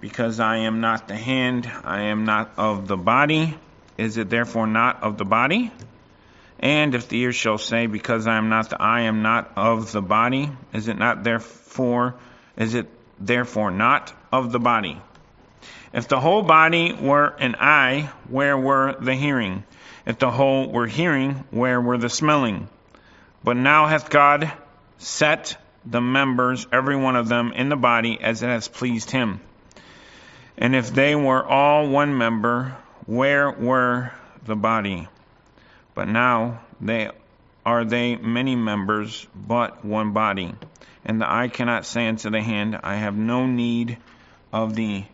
Because I am not the hand, I am not of the body. Is it therefore not of the body? And if the ear shall say, because I am not the eye, I am not of the body, is it therefore not of the body? If the whole body were an eye, where were the hearing? If the whole were hearing, where were the smelling? But now hath God set the members, every one of them, in the body as it has pleased him. And if they were all one member, where were the body? But now they are many members, but one body. And the eye cannot say unto the hand, I have no need of thee.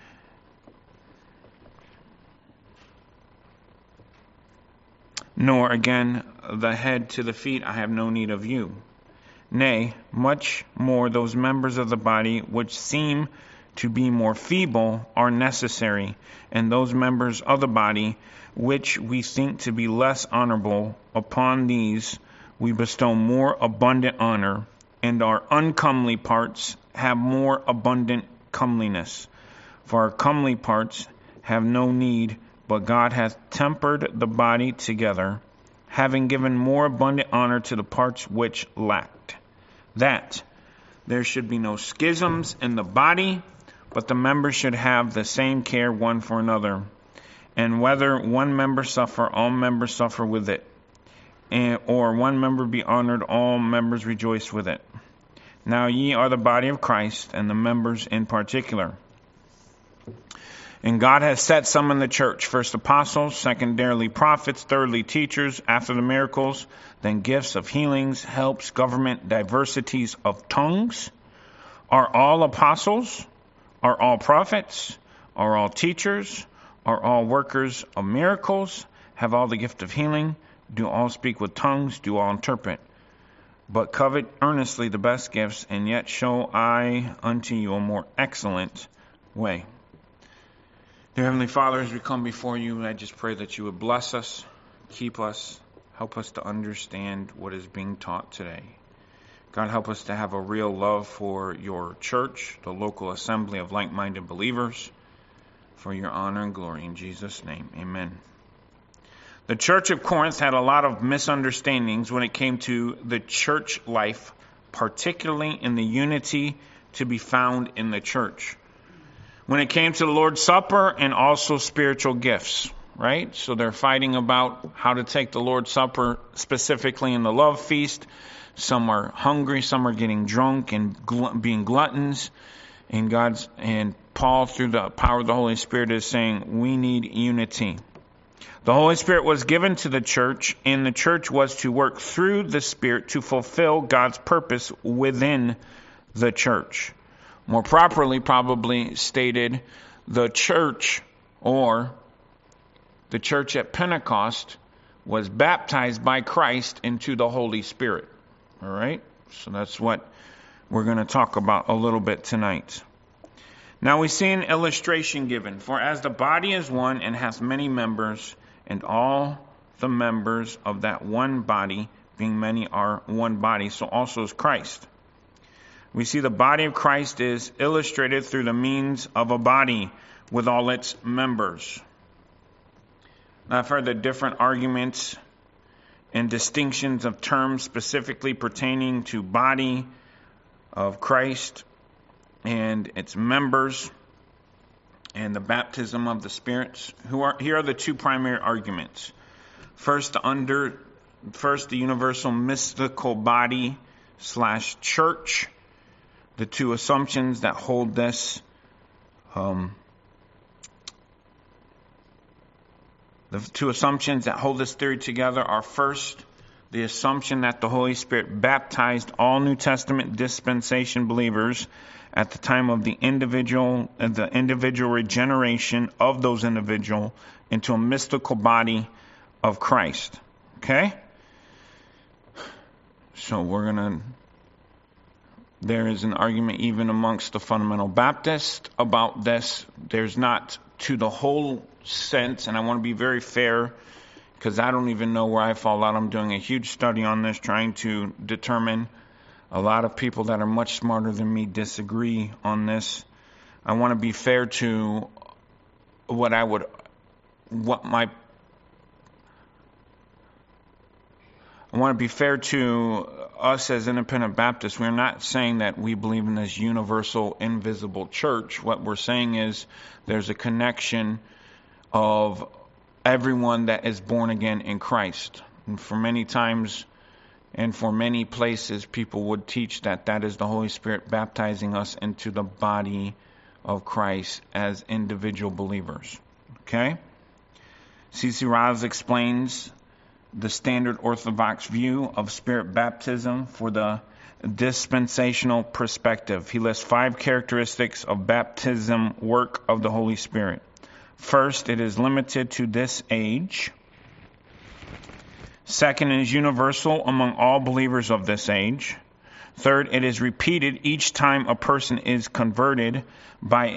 Nor again the head to the feet, I have no need of you. Nay, much more those members of the body which seem to be more feeble are necessary, and those members of the body which we think to be less honorable, upon these we bestow more abundant honor, and our uncomely parts have more abundant comeliness. For our comely parts have no need, but God hath tempered the body together, having given more abundant honor to the parts which lacked, that there should be no schisms in the body, but the members should have the same care one for another. And whether one member suffer, all members suffer with it. Or one member be honored, all members rejoice with it. Now ye are the body of Christ, and the members in particular. And God has set some in the church, first apostles, secondarily prophets, thirdly teachers, after the miracles, then gifts of healings, helps, government, diversities of tongues. Are all apostles? Are all prophets? Are all teachers? Are all workers of miracles? Have all the gift of healing? Do all speak with tongues? Do all interpret? But covet earnestly the best gifts, and yet show I unto you a more excellent way. Dear Heavenly Father, as we come before you, I just pray that you would bless us, keep us, help us to understand what is being taught today. God, help us to have a real love for your church, the local assembly of like-minded believers, for your honor and glory. In Jesus' name, amen. The church of Corinth had a lot of misunderstandings when it came to the church life, particularly in the unity to be found in the church. When it came to the Lord's Supper and also spiritual gifts, right? So they're fighting about how to take the Lord's Supper, specifically in the love feast. Some are hungry, some are getting drunk and being gluttons. And Paul, through the power of the Holy Spirit, is saying we need unity. The Holy Spirit was given to the church, and the church was to work through the Spirit to fulfill God's purpose within the church. More properly, probably stated, the church, or the church at Pentecost, was baptized by Christ into the Holy Spirit. All right? So that's what we're going to talk about a little bit tonight. Now we see an illustration given. For as the body is one and hath many members, and all the members of that one body, being many, are one body, so also is Christ. We see the body of Christ is illustrated through the means of a body with all its members. Now, I've heard the different arguments and distinctions of terms specifically pertaining to body of Christ and its members and the baptism of the spirits. Here are the two primary arguments. First, the universal mystical body / church. The two assumptions that hold this theory together are, first, the assumption that the Holy Spirit baptized all New Testament dispensation believers at the time of the individual regeneration of those individuals into a mystical body of Christ. Okay? So there is an argument even amongst the fundamental Baptists about this. There's not to the whole sense, and I want to be very fair because I don't even know where I fall out. I'm doing a huge study on this, trying to determine. A lot of people that are much smarter than me disagree on this. I want to be fair to I want to be fair to us as independent Baptists. We're not saying that we believe in this universal, invisible church. What we're saying is there's a connection of everyone that is born again in Christ. And for many times and for many places, people would teach that is the Holy Spirit baptizing us into the body of Christ as individual believers. Okay? C.C. Ross explains the standard Orthodox view of Spirit baptism for the dispensational perspective. He lists 5 characteristics of baptism work of the Holy Spirit. First, it is limited to this age. Second, it is universal among all believers of this age. Third, it is repeated each time a person is converted but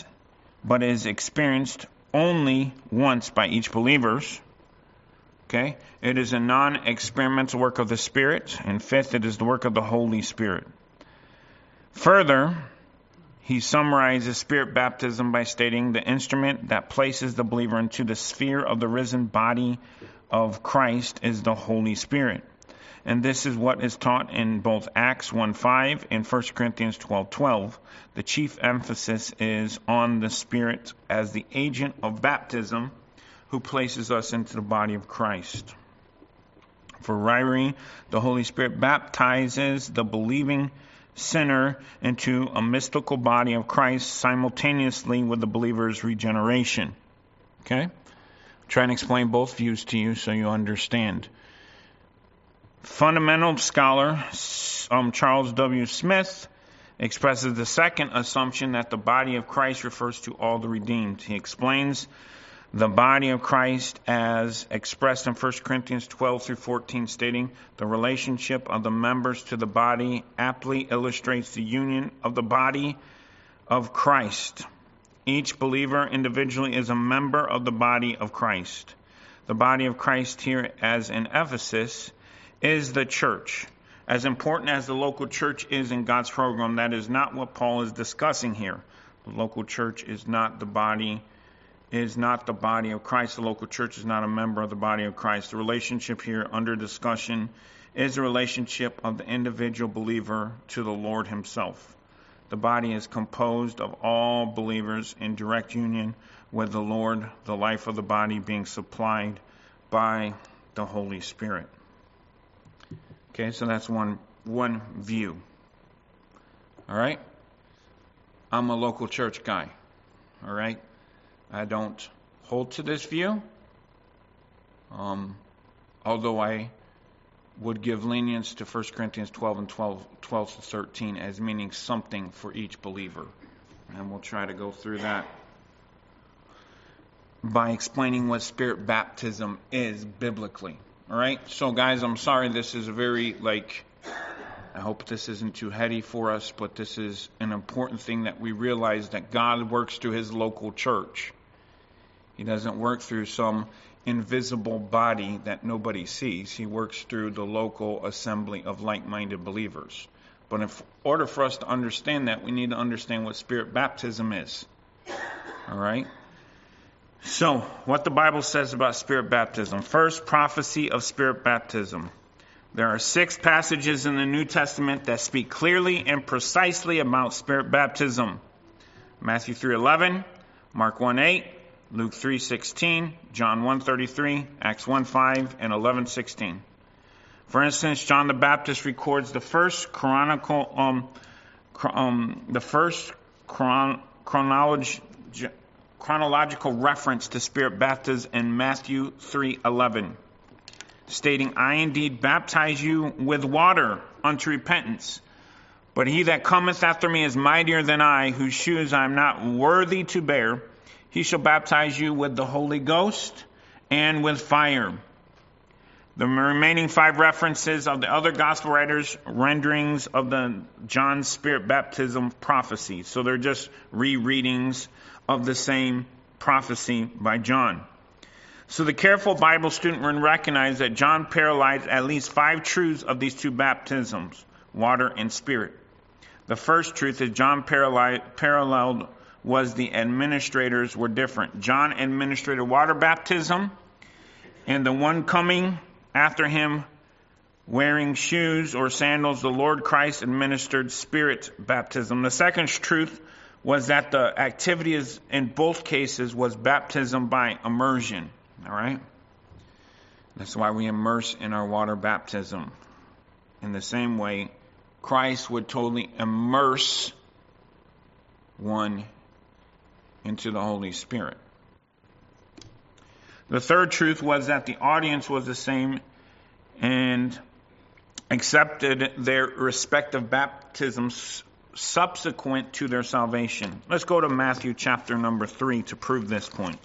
is experienced only once by each believer. Okay? It is a non-experimental work of the Spirit. And fifth, it is the work of the Holy Spirit. Further, he summarizes Spirit baptism by stating the instrument that places the believer into the sphere of the risen body of Christ is the Holy Spirit. And this is what is taught in both Acts 1:5 and 1 Corinthians 12:12. The chief emphasis is on the Spirit as the agent of baptism who places us into the body of Christ. For Ryrie, the Holy Spirit baptizes the believing sinner into a mystical body of Christ simultaneously with the believer's regeneration. Okay? Try and explain both views to you so you understand. Fundamental scholar Charles W. Smith expresses the second assumption that the body of Christ refers to all the redeemed. He explains the body of Christ as expressed in 1 Corinthians 12 through 14, stating the relationship of the members to the body aptly illustrates the union of the body of Christ. Each believer individually is a member of the body of Christ. The body of Christ here, as in Ephesus, is the church. As important as the local church is in God's program, that is not what Paul is discussing here. The local church is not the body of Christ. The local church is not a member of the body of Christ. The relationship here under discussion is the relationship of the individual believer to the Lord himself. The body is composed of all believers in direct union with the Lord, the life of the body being supplied by the Holy Spirit. Okay, so that's one view. All right? I'm a local church guy. All right? I don't hold to this view, although I would give lenience to 1 Corinthians 12 and 12 to 13 as meaning something for each believer. And we'll try to go through that by explaining what Spirit baptism is biblically. All right? So, guys, I'm sorry this is a very, I hope this isn't too heady for us, but this is an important thing that we realize that God works through his local church. He doesn't work through some invisible body that nobody sees. He works through the local assembly of like-minded believers. But in order for us to understand that, we need to understand what Spirit baptism is. All right? So, what the Bible says about Spirit baptism. First, prophecy of Spirit baptism. There are 6 passages in the New Testament that speak clearly and precisely about Spirit baptism. Matthew 3:11, Mark 1:8, Luke 3:16, John 1:33, Acts 1:5, and 11:16. For instance, John the Baptist records the first chronological reference to Spirit baptism in Matthew 3:11, stating, I indeed baptize you with water unto repentance. But he that cometh after me is mightier than I, whose shoes I am not worthy to bear. He shall baptize you with the Holy Ghost and with fire. The remaining 5 references of the other gospel writers, renderings of the John's Spirit baptism prophecy. So they're just rereadings of the same prophecy by John. So the careful Bible student will recognize that John paralleled at least 5 truths of these 2 baptisms, water and spirit. The first truth is John paralleled was the administrators were different. John administered water baptism, and the one coming after him wearing shoes or sandals, the Lord Christ, administered spirit baptism. The second truth was that the activity in both cases was baptism by immersion. All right? That's why we immerse in our water baptism. In the same way, Christ would totally immerse one into the Holy Spirit. The third truth was that the audience was the same and accepted their respective baptisms subsequent to their salvation. Let's go to Matthew chapter number 3 to prove this point.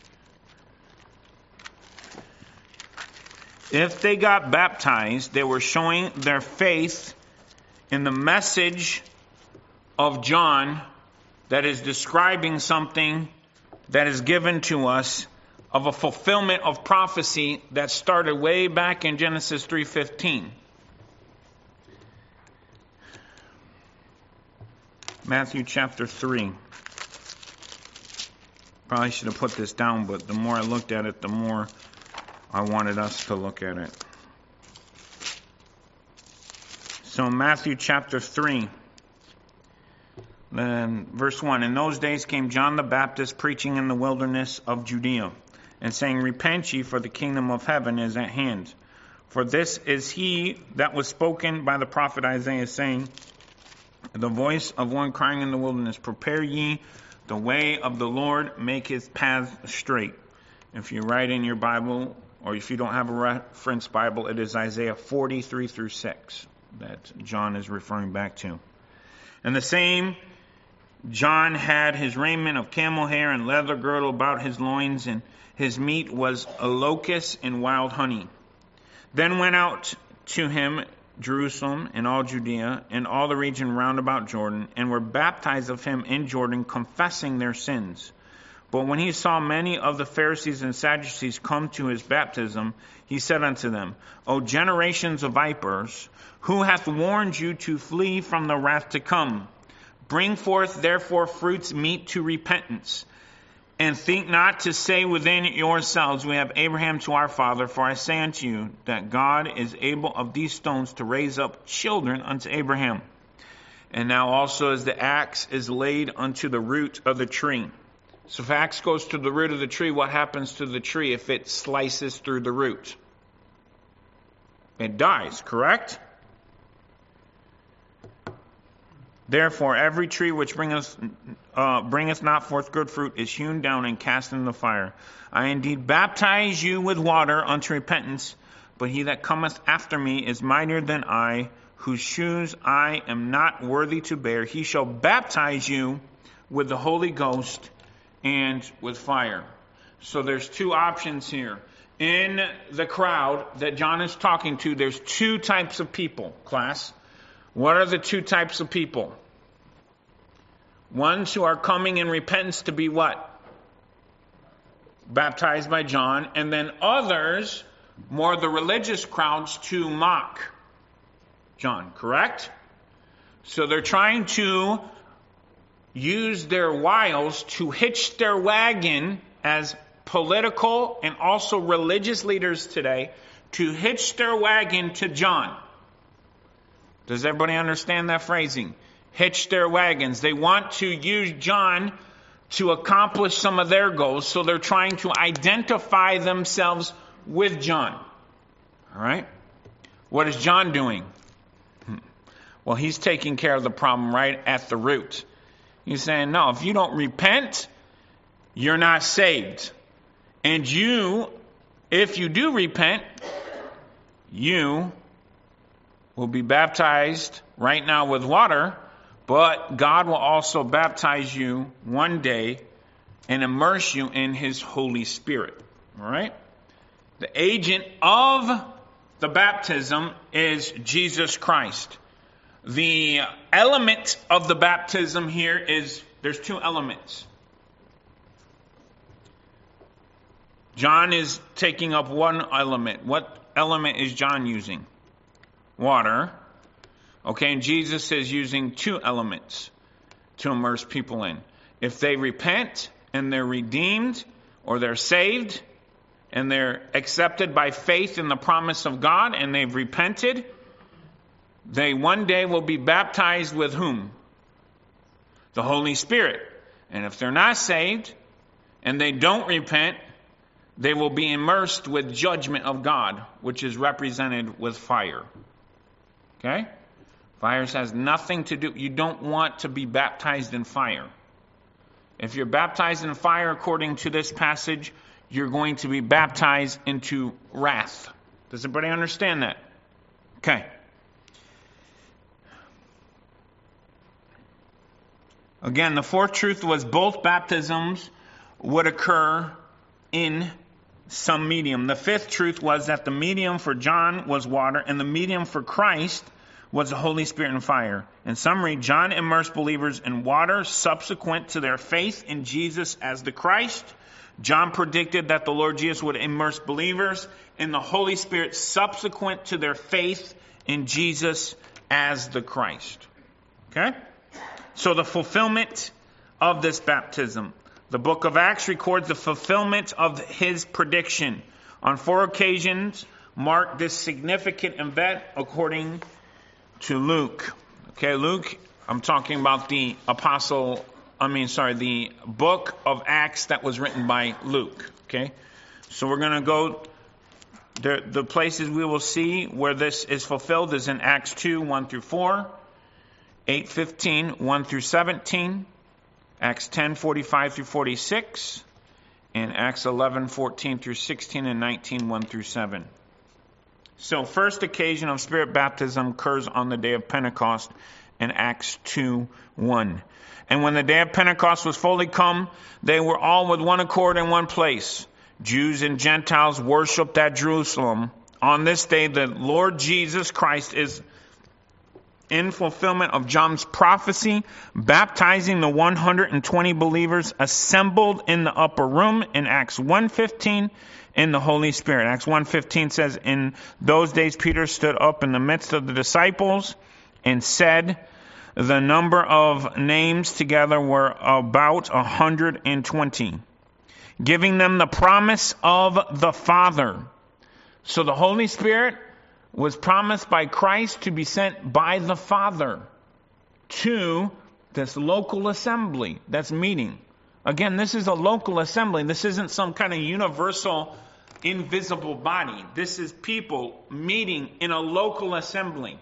If they got baptized, they were showing their faith in the message of John that is describing something that is given to us of a fulfillment of prophecy that started way back in Genesis 3:15. Matthew chapter 3. Probably should have put this down, but the more I looked at it, the more I wanted us to look at it. So Matthew chapter 3, verse 1. In those days came John the Baptist preaching in the wilderness of Judea, and saying, Repent ye, for the kingdom of heaven is at hand. For this is he that was spoken by the prophet Isaiah, saying, The voice of one crying in the wilderness, Prepare ye the way of the Lord, make his path straight. If you write in your Bible, or if you don't have a reference Bible, it is Isaiah 43-6 that John is referring back to. And the same John had his raiment of camel hair and leather girdle about his loins, and his meat was a locust and wild honey. Then went out to him Jerusalem and all Judea and all the region round about Jordan, and were baptized of him in Jordan, confessing their sins. But when he saw many of the Pharisees and Sadducees come to his baptism, he said unto them, O generations of vipers, who hath warned you to flee from the wrath to come? Bring forth therefore fruits meet to repentance. And think not to say within yourselves, We have Abraham to our father. For I say unto you, that God is able of these stones to raise up children unto Abraham. And now also as the axe is laid unto the root of the tree. So if axe goes to the root of the tree, what happens to the tree if it slices through the root? It dies, correct? Therefore, every tree which bringeth not forth good fruit is hewn down and cast into the fire. I indeed baptize you with water unto repentance, but he that cometh after me is mightier than I, whose shoes I am not worthy to bear. He shall baptize you with the Holy Ghost and with fire. So there's two options here. In the crowd that John is talking to, there's two types of people, class. What are the two types of people? Ones who are coming in repentance to be what? Baptized by John. And then others, more the religious crowds, to mock John, correct? So they're trying to use their wiles to hitch their wagon as political and also religious leaders today, to hitch their wagon to John. Does everybody understand that phrasing? Hitch their wagons. They want to use John to accomplish some of their goals, so they're trying to identify themselves with John. All right? What is John doing? Well, he's taking care of the problem right at the root. He's saying, no, if you don't repent, you're not saved. And you, if you do repent, you will be baptized right now with water, but God will also baptize you one day and immerse you in his Holy Spirit. All right? The agent of the baptism is Jesus Christ. The element of the baptism here is, there's two elements. John is taking up one element. What element is John using? Water. Okay, and Jesus is using two elements to immerse people in. If they repent and they're redeemed or they're saved and they're accepted by faith in the promise of God and they've repented, they one day will be baptized with whom? The Holy Spirit. And if they're not saved and they don't repent, they will be immersed with judgment of God, which is represented with fire. Okay? Fire has nothing to do, you don't want to be baptized in fire. If you're baptized in fire, according to this passage, you're going to be baptized into wrath. Does everybody understand that? Okay. Again, the fourth truth was both baptisms would occur in some medium. The fifth truth was that the medium for John was water and the medium for Christ was the Holy Spirit and fire. In summary, John immersed believers in water subsequent to their faith in Jesus as the Christ. John predicted that the Lord Jesus would immerse believers in the Holy Spirit subsequent to their faith in Jesus as the Christ. Okay? So the fulfillment of this baptism. The book of Acts records the fulfillment of his prediction. On 4 occasions, mark this significant event according to Luke. Okay, Luke, I'm talking about the book of Acts that was written by Luke. Okay, so we're going to go, the places we will see where this is fulfilled is in Acts 2, 1 through 4, 8:15, 1 through 17, Acts 10, 45 through 46, and Acts 11, 14 through 16, and 19, 1 through 7. So first occasion of Spirit baptism occurs on the day of Pentecost in Acts 2, 1. And when the day of Pentecost was fully come, they were all with one accord in one place. Jews and Gentiles worshipped at Jerusalem. On this day, the Lord Jesus Christ is in fulfillment of John's prophecy, baptizing the 120 believers assembled in the upper room in Acts 1:15 in the Holy Spirit. Acts 1:15 says, in those days Peter stood up in the midst of the disciples and said, the number of names together were about 120, giving them the promise of the Father. So the Holy Spirit was promised by Christ to be sent by the Father to this local assembly that's meeting. Again, this is a local assembly. This isn't some kind of universal, invisible body. This is people meeting in a local assembly.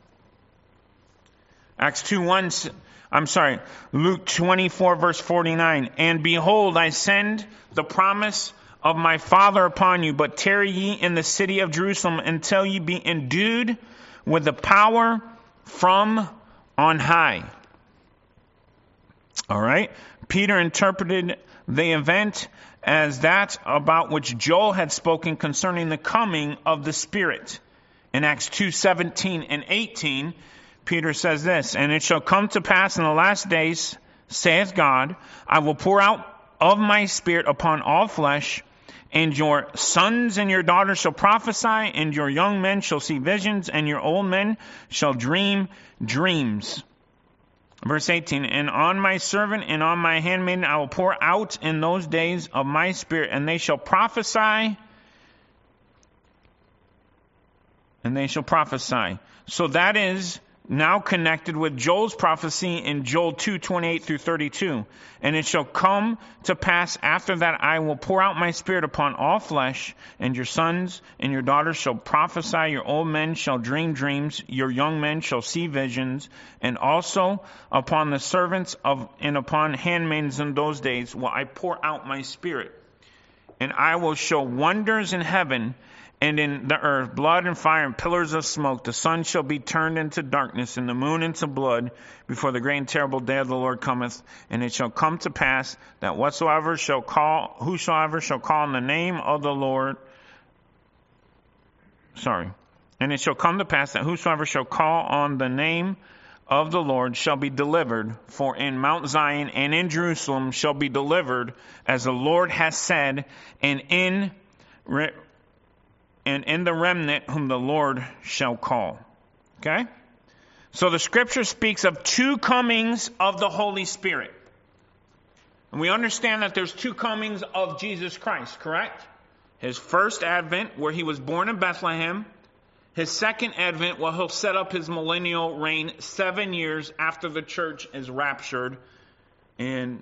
Luke 24, verse 49. And behold, I send the promise of my Father upon you, but tarry ye in the city of Jerusalem until ye be endued with the power from on high. All right. Peter interpreted the event as that about which Joel had spoken concerning the coming of the Spirit. In Acts 2:17 and 18, Peter says this, and it shall come to pass in the last days, saith God, I will pour out of my Spirit upon all flesh, and your sons and your daughters shall prophesy, and your young men shall see visions, and your old men shall dream dreams. Verse 18, and on my servant and on my handmaiden I will pour out in those days of my Spirit, and they shall prophesy. And they shall prophesy. So that is now connected with Joel's prophecy in Joel 2:28 through 32. And it shall come to pass after that I will pour out my Spirit upon all flesh, and your sons and your daughters shall prophesy, your old men shall dream dreams, your young men shall see visions, and also upon the servants and upon handmaidens in those days will I pour out my Spirit. And I will show wonders in heaven and in the earth, blood and fire and pillars of smoke. The sun shall be turned into darkness and the moon into blood before the great and terrible day of the Lord cometh. And it shall come to pass that whosoever shall call on the name of the Lord, and it shall come to pass that whosoever shall call on the name of the Lord shall be delivered. For in Mount Zion and in Jerusalem shall be delivered, as the Lord has said, and in the remnant whom the Lord shall call. Okay? So the scripture speaks of two comings of the Holy Spirit. And we understand that there's two comings of Jesus Christ, correct? His first advent, where he was born in Bethlehem. His second advent, where he'll set up his millennial reign 7 years after the church is raptured, and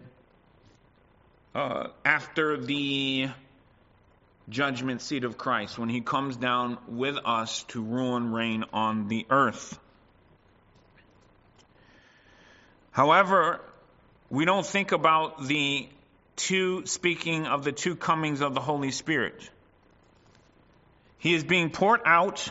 after the judgment seat of Christ, when he comes down with us to rule and reign on the earth. However, we don't think about speaking of the two comings of the Holy Spirit. He is being poured out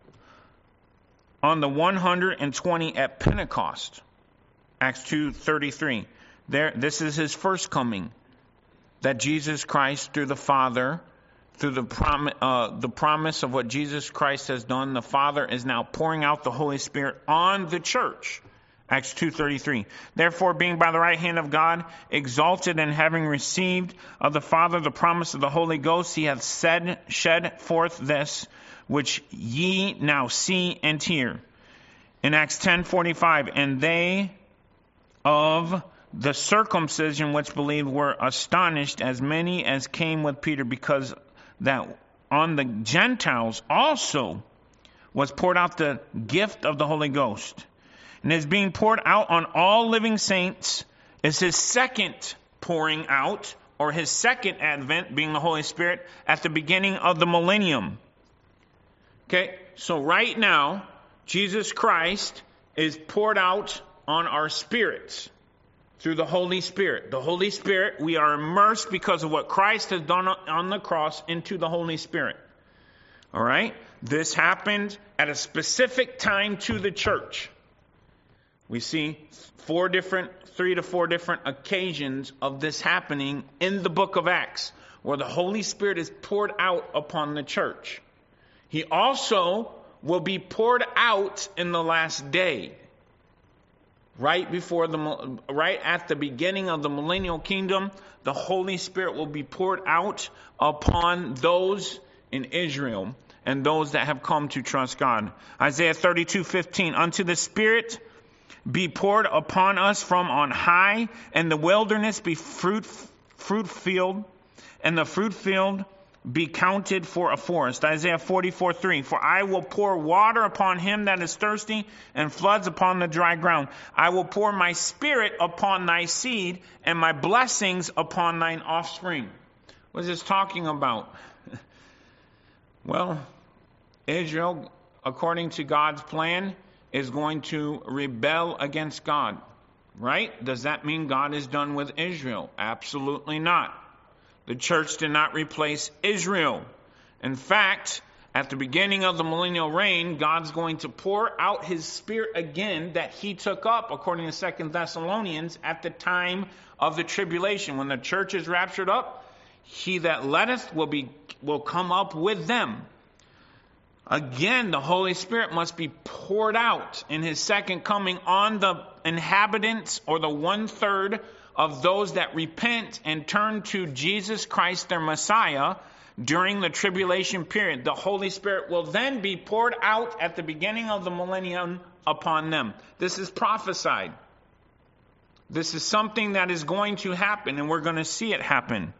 on the 120 at Pentecost. Acts 2:33. This is his first coming. That Jesus Christ, through the Father, through the promise of what Jesus Christ has done, the Father is now pouring out the Holy Spirit on the church. Acts 2:33. Therefore, being by the right hand of God exalted, and having received of the Father the promise of the Holy Ghost, he hath shed forth this, which ye now see and hear. In Acts 10:45, and they of the circumcision which believed were astonished, as many as came with Peter, because that on the Gentiles also was poured out the gift of the Holy Ghost. And is being poured out on all living saints is his second pouring out, or his second advent, being the Holy Spirit, at the beginning of the millennium. Okay, so right now, Jesus Christ is poured out on our spirits through the Holy Spirit. The Holy Spirit, we are immersed because of what Christ has done on the cross into the Holy Spirit. All right, this happened at a specific time to the church. We see 3 to 4 different occasions of this happening in the book of Acts, where the Holy Spirit is poured out upon the church. He also will be poured out in the last day, right at the beginning of the millennial kingdom. The Holy Spirit will be poured out upon those in Israel and those that have come to trust God. Isaiah 32:15. Unto the Spirit be poured upon us from on high, and the wilderness be fruit field, and the fruit field be counted for a forest. Isaiah 44:3. For I will pour water upon him that is thirsty, and floods upon the dry ground. I will pour my spirit upon thy seed, and my blessings upon thine offspring. What is this talking about? Well, Israel, according to God's plan, is going to rebel against God, right? Does that mean God is done with Israel? Absolutely not. The church did not replace Israel. In fact, at the beginning of the millennial reign, God's going to pour out his Spirit again that he took up, according to 2 Thessalonians, at the time of the tribulation. When the church is raptured up, he that letteth will come up with them. Again, the Holy Spirit must be poured out in his second coming on the inhabitants, or the 1/3 of those that repent and turn to Jesus Christ, their Messiah, during the tribulation period. The Holy Spirit will then be poured out at the beginning of the millennium upon them. This is prophesied. This is something that is going to happen, and we're going to see it happen.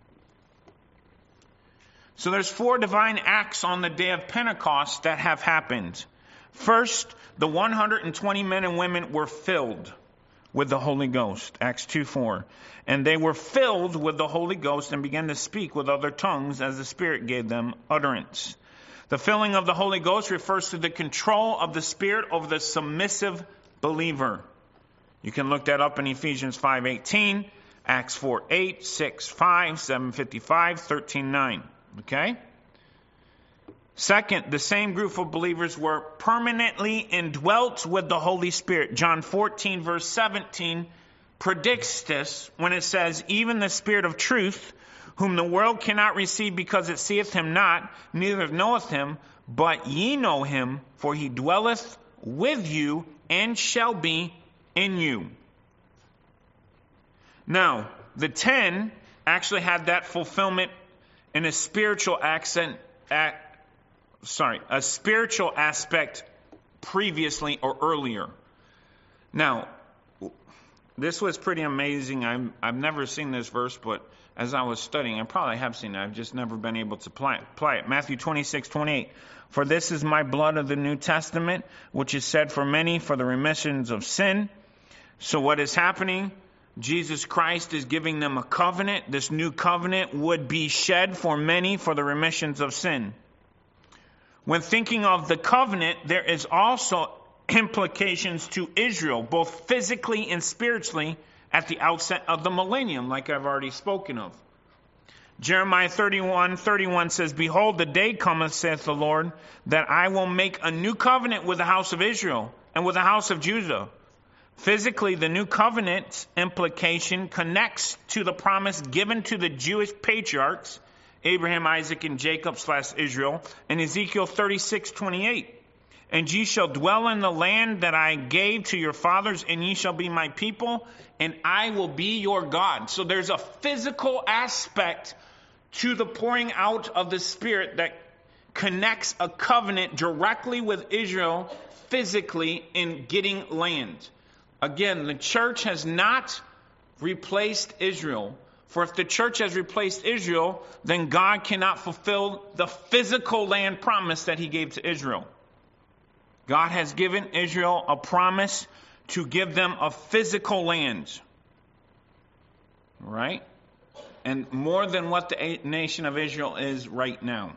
So there's 4 divine acts on the day of Pentecost that have happened. First, the 120 men and women were filled with the Holy Ghost. Acts 2:4. And they were filled with the Holy Ghost and began to speak with other tongues as the Spirit gave them utterance. The filling of the Holy Ghost refers to the control of the Spirit over the submissive believer. You can look that up in Ephesians 5:18, Acts 4:8, 6:5, 7:55, 13:9. Okay? Second, the same group of believers were permanently indwelt with the Holy Spirit. John 14, verse 17 predicts this when it says, even the Spirit of truth, whom the world cannot receive because it seeth him not, neither knoweth him, but ye know him, for he dwelleth with you and shall be in you. Now, the 10 actually had that fulfillment in a spiritual aspect previously or earlier. Now, this was pretty amazing. I've never seen this verse, but as I was studying, I probably have seen it. I've just never been able to apply it. Matthew 26:28. For this is my blood of the New Testament, which is shed for many for the remissions of sin. So what is happening? Jesus Christ is giving them a covenant. This new covenant would be shed for many for the remissions of sin. When thinking of the covenant, there is also implications to Israel, both physically and spiritually, at the outset of the millennium, like I've already spoken of. Jeremiah 31:31 says, Behold, the day cometh, saith the Lord, that I will make a new covenant with the house of Israel and with the house of Judah. Physically, the new covenant implication connects to the promise given to the Jewish patriarchs, Abraham, Isaac, and Jacob / Israel, in Ezekiel 36:28. And ye shall dwell in the land that I gave to your fathers, and ye shall be my people, and I will be your God. So there's a physical aspect to the pouring out of the Spirit that connects a covenant directly with Israel physically in getting land. Again, the church has not replaced Israel. For if the church has replaced Israel, then God cannot fulfill the physical land promise that he gave to Israel. God has given Israel a promise to give them a physical land. Right? And more than what the nation of Israel is right now.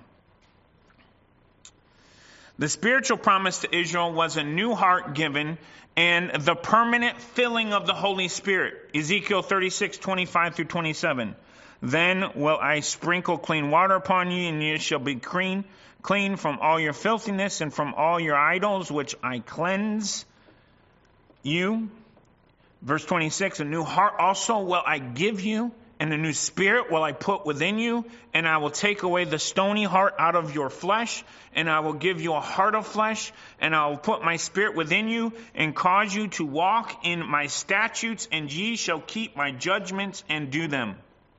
The spiritual promise to Israel was a new heart given and the permanent filling of the Holy Spirit. Ezekiel 36:25-27. Then will I sprinkle clean water upon you, and you shall be clean from all your filthiness and from all your idols, which I cleanse you. Verse 26, a new heart also will I give you, and a new spirit will I put within you, and I will take away the stony heart out of your flesh, and I will give you a heart of flesh, and I will put my spirit within you, and cause you to walk in my statutes, and ye shall keep my judgments and do them.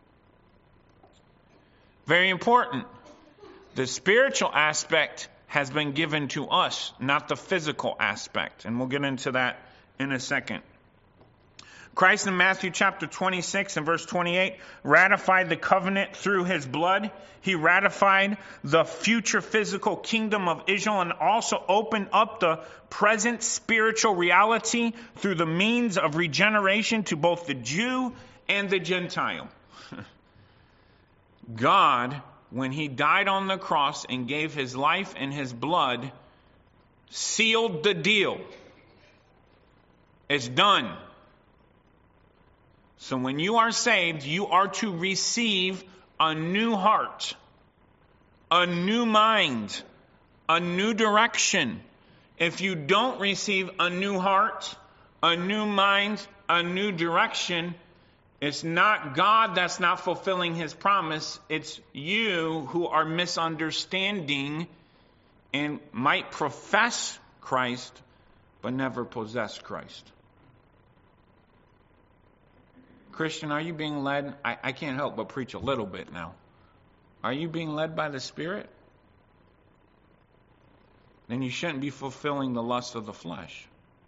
Very important. The spiritual aspect has been given to us, not the physical aspect, and we'll get into that in a second. Christ in Matthew chapter 26 and verse 28 ratified the covenant through his blood. He ratified the future physical kingdom of Israel and also opened up the present spiritual reality through the means of regeneration to both the Jew and the Gentile. God, when he died on the cross and gave his life and his blood, sealed the deal. It's done. So when you are saved, you are to receive a new heart, a new mind, a new direction. If you don't receive a new heart, a new mind, a new direction, it's not God that's not fulfilling his promise. It's you who are misunderstanding and might profess Christ, but never possess Christ. Christian, are you being led? I can't help but preach a little bit now. Are you being led by the Spirit? Then you shouldn't be fulfilling the lust of the flesh.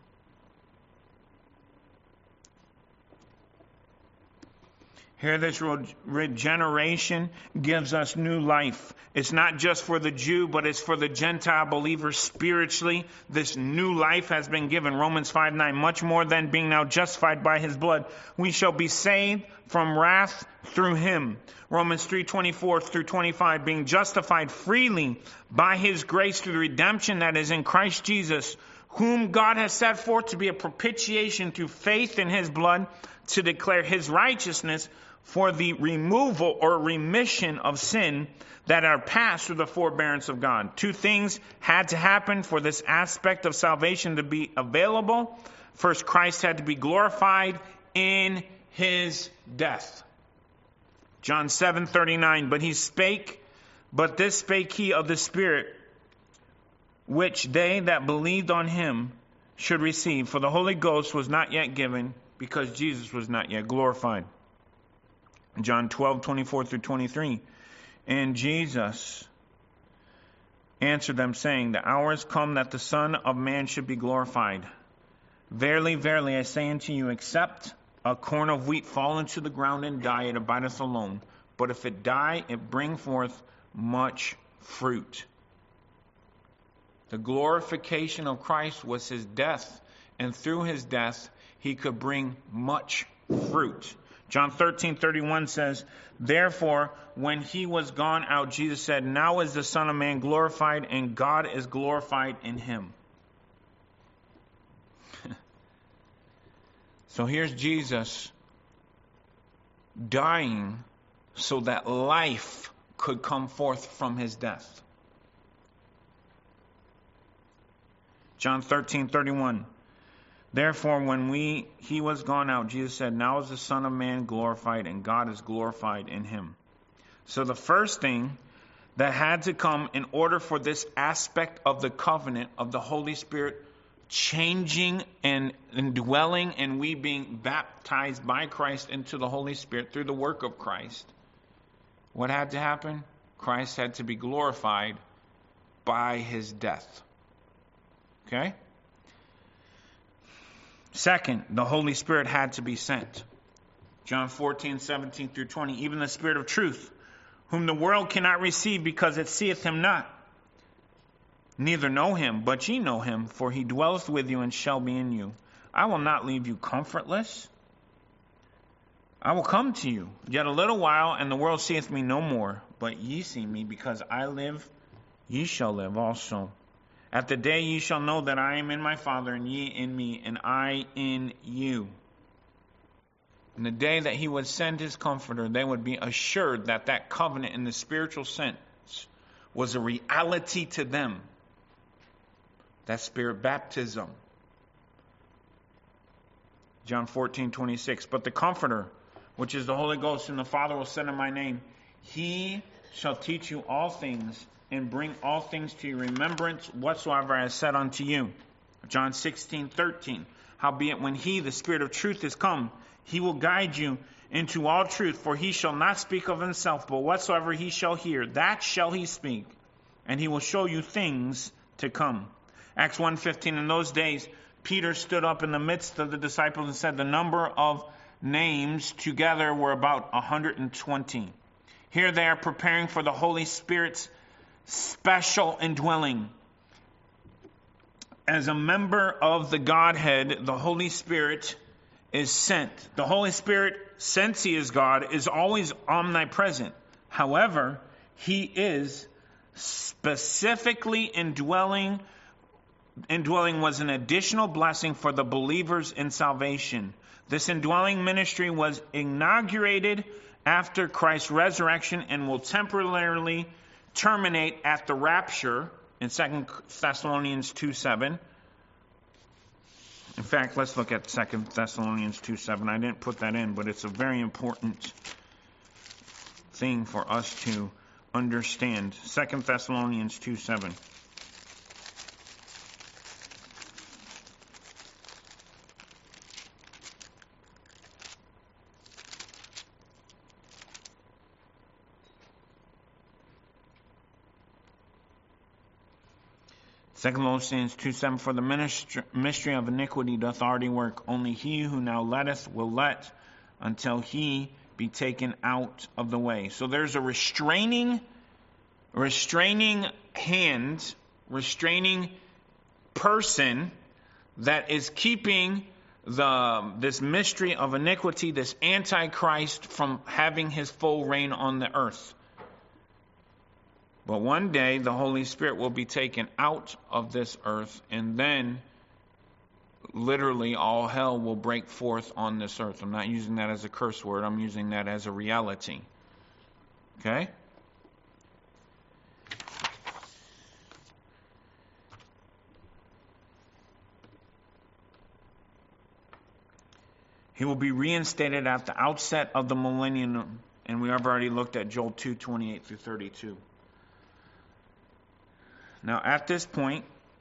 Here, this regeneration gives us new life. It's not just for the Jew, but it's for the Gentile believer spiritually. This new life has been given. Romans 5:9, much more than being now justified by his blood, we shall be saved from wrath through him. Romans 3:24-25, being justified freely by his grace through the redemption that is in Christ Jesus, whom God has set forth to be a propitiation through faith in his blood, to declare his righteousness for the removal or remission of sin that are passed through the forbearance of God. Two things had to happen for this aspect of salvation to be available. First, Christ had to be glorified in his death. John 7:39, but this spake he of the Spirit, which they that believed on him should receive. For the Holy Ghost was not yet given, because Jesus was not yet glorified. John 12:24-23. And Jesus answered them, saying, the hour is come that the Son of Man should be glorified. Verily, verily, I say unto you, except a corn of wheat fall into the ground and die, it abideth alone. But if it die, it bring forth much fruit. The glorification of Christ was his death, and through his death, he could bring much fruit. John 13:31 says, therefore, when he was gone out, Jesus said, now is the Son of Man glorified, and God is glorified in him. So here's Jesus dying so that life could come forth from his death. John 13:31. Therefore, when he was gone out, Jesus said, now is the Son of Man glorified, and God is glorified in him. So the first thing that had to come in order for this aspect of the covenant of the Holy Spirit changing and indwelling, and we being baptized by Christ into the Holy Spirit through the work of Christ, what had to happen? Christ had to be glorified by his death. Okay? Second, the Holy Spirit had to be sent. John 14:17 through 20. Even the Spirit of truth, whom the world cannot receive because it seeth him not, neither know him, but ye know him, for he dwelleth with you and shall be in you. I will not leave you comfortless. I will come to you. Yet a little while, and the world seeth me no more, but ye see me, because I live, ye shall live also. At the day ye shall know that I am in my Father, and ye in me, and I in you. In the day that he would send his Comforter, they would be assured that that covenant in the spiritual sense was a reality to them. That Spirit baptism. John 14:26. But the Comforter, which is the Holy Ghost, whom the Father will send in my name, he shall teach you all things, and bring all things to your remembrance whatsoever I have said unto you. John 16:13. Howbeit when he, the Spirit of truth, is come, he will guide you into all truth, for he shall not speak of himself, but whatsoever he shall hear, that shall he speak, and he will show you things to come. Acts 1:15. In those days, Peter stood up in the midst of the disciples and said, the number of names together were about 120. Here they are preparing for the Holy Spirit's special indwelling. As a member of the Godhead, the Holy Spirit is sent. The Holy Spirit, since he is God, is always omnipresent. However, he is specifically indwelling. Indwelling was an additional blessing for the believers in salvation. This indwelling ministry was inaugurated after Christ's resurrection and will temporarily terminate at the rapture in 2 Thessalonians 2:7. In fact, let's look at 2 Thessalonians 2:7. I didn't put that in, but it's a very important thing for us to understand. 2 Thessalonians 2:7. Colossians 2:7, for the mystery of iniquity doth already work. Only he who now letteth will let until he be taken out of the way. So there's a restraining hand, restraining person that is keeping this mystery of iniquity, this Antichrist, from having his full reign on the earth. But one day the Holy Spirit will be taken out of this earth, and then literally all hell will break forth on this earth. I'm not using that as a curse word. I'm using that as a reality. Okay? He will be reinstated at the outset of the millennium, and we have already looked at Joel 2:28 through 32. Now, at this point,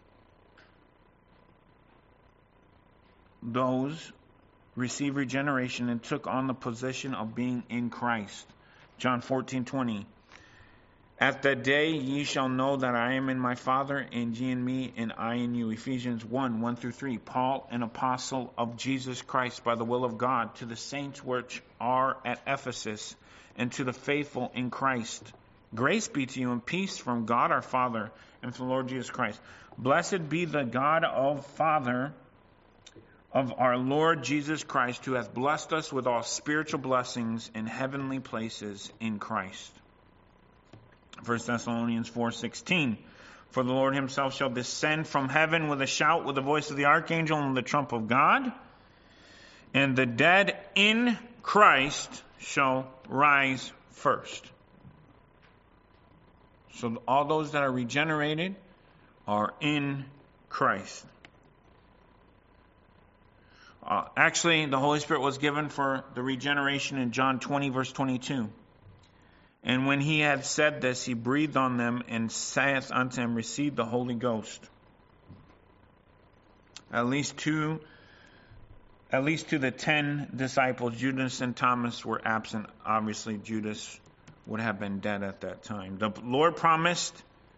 those received regeneration and took on the position of being in Christ. John 14:20. At that day ye shall know that I am in my Father, and ye in me, and I in you. Ephesians 1:1-3. Paul, an apostle of Jesus Christ by the will of God, to the saints which are at Ephesus, and to the faithful in Christ. Grace be to you and peace from God our Father and from the Lord Jesus Christ. Blessed be the God of Father of our Lord Jesus Christ, who hath blessed us with all spiritual blessings in heavenly places in Christ. 1 Thessalonians 4:16. For the Lord himself shall descend from heaven with a shout, with the voice of the archangel, and the trump of God, and the dead in Christ shall rise first. So all those that are regenerated are in Christ. Actually, the Holy Spirit was given for the regeneration in John 20:22. And when he had said this, he breathed on them and saith unto them, receive the Holy Ghost. At least to the 10 disciples, Judas and Thomas were absent. Obviously, Judas would have been dead at that time. The Lord promised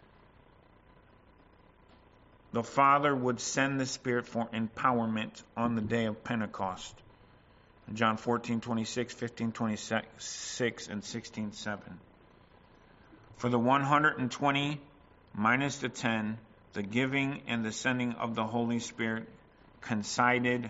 the Father would send the Spirit for empowerment on the day of Pentecost. John 14:26, 15:26, and 16:7. For the 120 minus the 10, the giving and the sending of the Holy Spirit coincided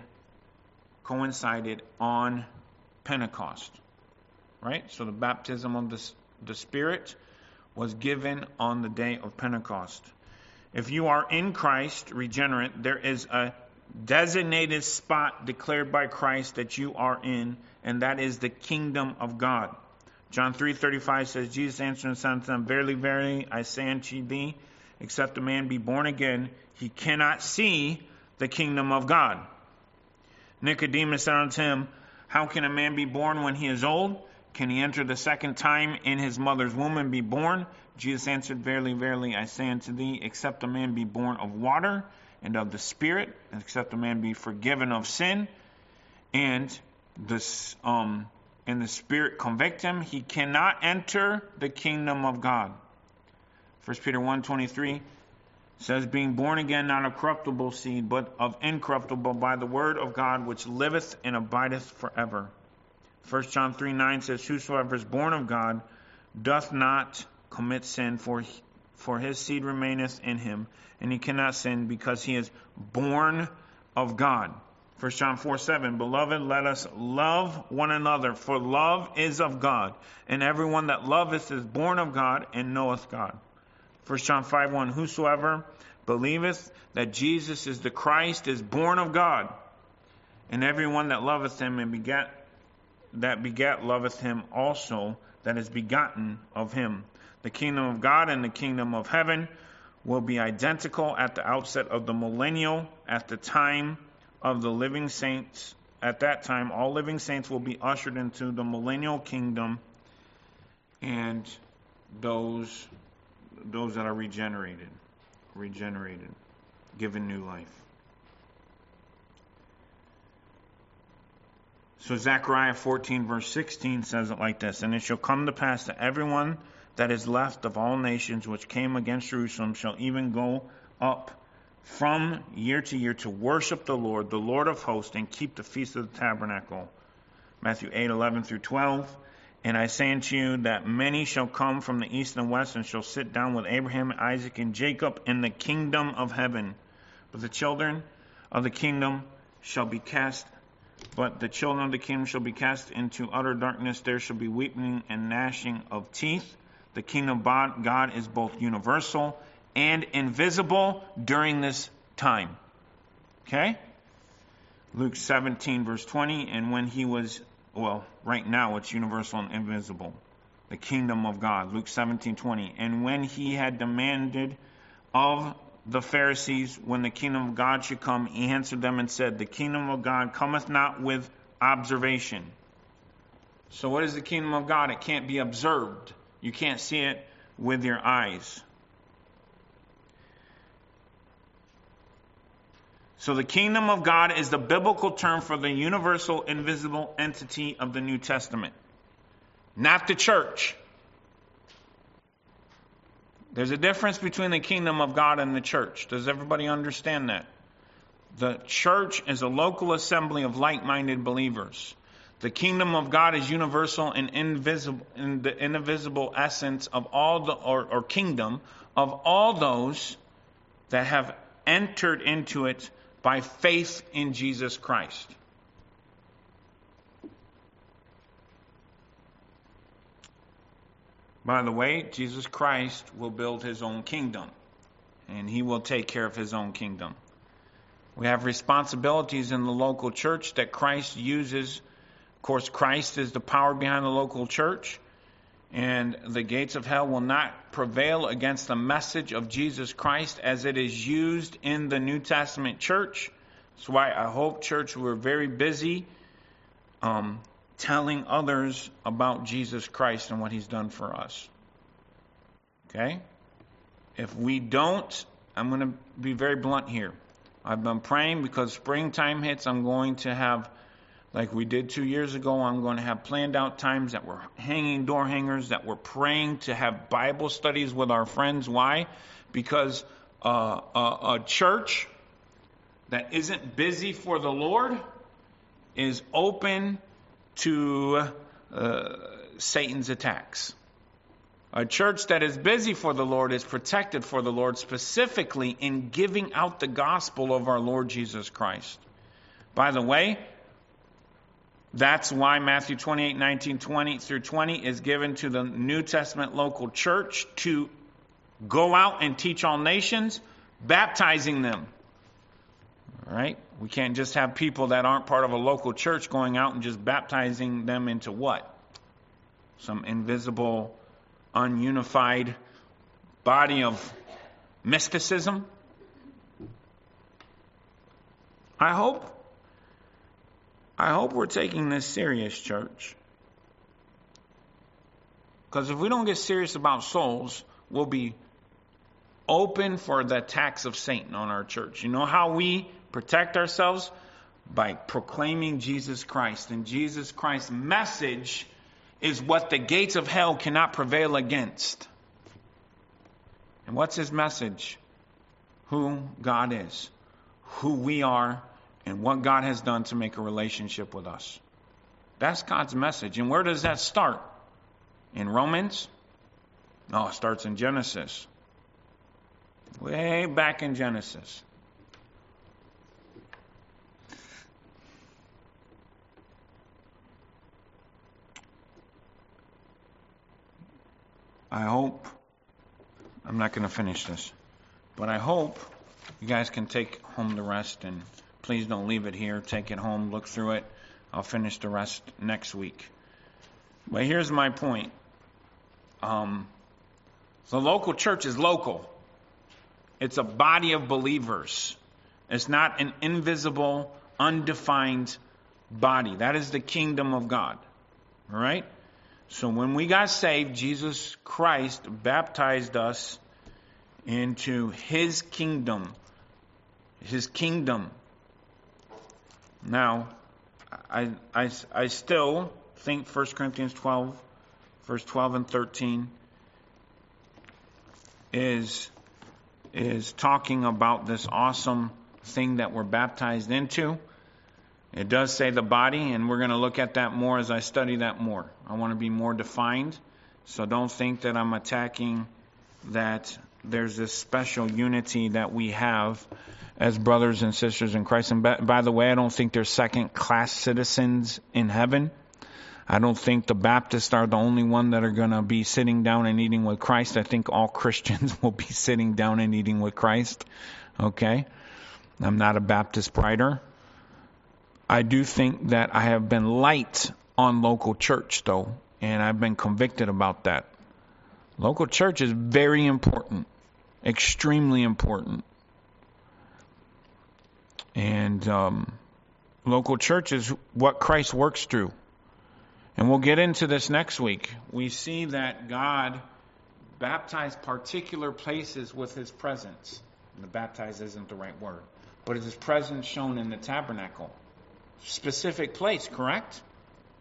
on Pentecost. Right? So the baptism of the Spirit was given on the day of Pentecost. If you are in Christ, regenerate, there is a designated spot declared by Christ that you are in, and that is the kingdom of God. John 3:35 says, Jesus answered and said unto them, verily, verily, I say unto thee, except a man be born again, he cannot see the kingdom of God. Nicodemus said unto him, how can a man be born when he is old? Can he enter the second time in his mother's womb and be born? Jesus answered, verily, verily, I say unto thee, except a man be born of water and of the Spirit, and except a man be forgiven of sin, and the Spirit convict him, he cannot enter the kingdom of God. 1 Peter 1:23 says, being born again, not of corruptible seed, but of incorruptible, by the word of God, which liveth and abideth forever. 1 John 3:9 says, whosoever is born of God doth not commit sin, for his seed remaineth in him, and he cannot sin, because he is born of God. 1 John 4:7, beloved, let us love one another, for love is of God, and everyone that loveth is born of God and knoweth God. 1 John 5:1, whosoever believeth that Jesus is the Christ is born of God, and everyone that loveth him and begat loveth him also that is begotten of him. The kingdom of God and the kingdom of heaven will be identical at the outset of the millennial, at the time of the living saints. At that time, all living saints will be ushered into the millennial kingdom, and those that are regenerated, given new life. So Zechariah 14:16 says it like this, and it shall come to pass that everyone that is left of all nations which came against Jerusalem shall even go up from year to year to worship the Lord of hosts, and keep the feast of the tabernacle. Matthew 8:11-12. And I say unto you that many shall come from the east and west, and shall sit down with Abraham, Isaac, and Jacob in the kingdom of heaven. But the children of the kingdom shall be cast into utter darkness. There shall be weeping and gnashing of teeth. The kingdom of God is both universal and invisible during this time. Okay? Luke 17:20, and when he was, right now it's universal and invisible. The kingdom of God. Luke 17:20, and when he had demanded of the Pharisees when the kingdom of God should come, he answered them and said, the kingdom of God cometh not with observation. So what is the kingdom of God? It can't be observed. You can't see it with your eyes. So the kingdom of God is the biblical term for the universal, invisible entity of the New Testament. Not the church. There's a difference between the kingdom of God and the church. Does everybody understand that? The church is a local assembly of like-minded believers. The kingdom of God is universal and invisible, in the indivisible essence of all the, or kingdom of all those that have entered into it by faith in Jesus Christ. By the way, Jesus Christ will build his own kingdom, and he will take care of his own kingdom. We have responsibilities in the local church that Christ uses. Of course, Christ is the power behind the local church, and the gates of hell will not prevail against the message of Jesus Christ as it is used in the New Testament church. That's why I hope, church, we're very busy telling others about Jesus Christ and what he's done for us. Okay? If we don't, I'm going to be very blunt here. I've been praying because springtime hits, I'm going to have, like we did 2 years ago, I'm going to have planned out times that we're hanging door hangers, that we're praying to have Bible studies with our friends. Why? Because a church that isn't busy for the Lord is open to Satan's attacks. A church that is busy for the Lord is protected for the Lord, specifically in giving out the gospel of our Lord Jesus Christ. By the way, that's why Matthew 28, 19, 20 through 20 is given to the New Testament local church to go out and teach all nations, baptizing them. All right? We can't just have people that aren't part of a local church going out and just baptizing them into what? Some invisible, ununified body of mysticism. I hope we're taking this serious, church. Because if we don't get serious about souls, we'll be open for the attacks of Satan on our church. You know how we protect ourselves? By proclaiming Jesus Christ. And Jesus Christ's message is what the gates of hell cannot prevail against. And what's his message? Who God is, who we are, and what God has done to make a relationship with us. That's God's message. And where does that start? In Romans? No, it starts in Genesis. Way back in Genesis. I hope, I'm not going to finish this, but I hope you guys can take home the rest, and please don't leave it here. Take it home, look through it. I'll finish the rest next week. But here's my point. The local church is local. It's a body of believers. It's not an invisible, undefined body. That is the kingdom of God. All right? So when we got saved, Jesus Christ baptized us into his kingdom. His kingdom. Now, I still think 1 Corinthians 12, verse 12 and 13 is talking about this awesome thing that we're baptized into. It does say the body, and we're going to look at that more as I study that more. I want to be more defined, so don't think that I'm attacking that there's this special unity that we have as brothers and sisters in Christ. And by the way, I don't think there's second-class citizens in heaven. I don't think the Baptists are the only one that are going to be sitting down and eating with Christ. I think all Christians will be sitting down and eating with Christ. Okay? I'm not a Baptist prider. I do think that I have been light on local church, though, and I've been convicted about that. Local church is very important, extremely important. And local church is what Christ works through. And we'll get into this next week. We see that God baptized particular places with his presence. And the baptize isn't the right word, but his presence shown in the tabernacle. Specific place, correct?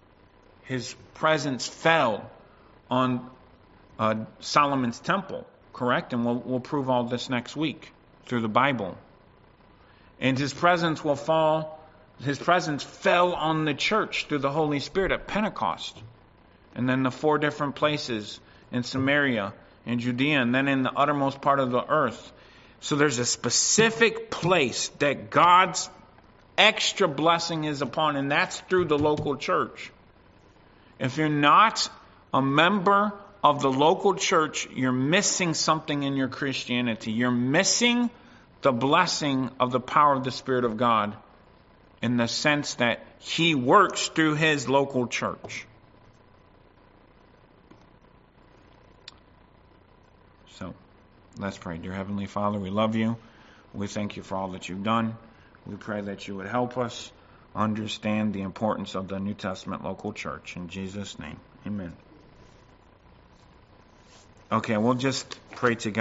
His presence fell on Solomon's temple. correct? And we'll prove all this next week through the Bible. And His presence will fall. His presence fell on the church through the Holy Spirit at Pentecost. And then the 4 different places in Samaria, in Judea, and then in the uttermost part of the earth. So there's a specific place that God's extra blessing is upon, and that's through the local church. If you're not a member of the local church, you're missing something in your Christianity. You're missing the blessing of the power of the Spirit of God in the sense that He works through His local church. So, let's pray. Dear Heavenly Father, we love You. We thank You for all that You've done. We pray that You would help us understand the importance of the New Testament local church. In Jesus' name, amen. Okay, we'll just pray together.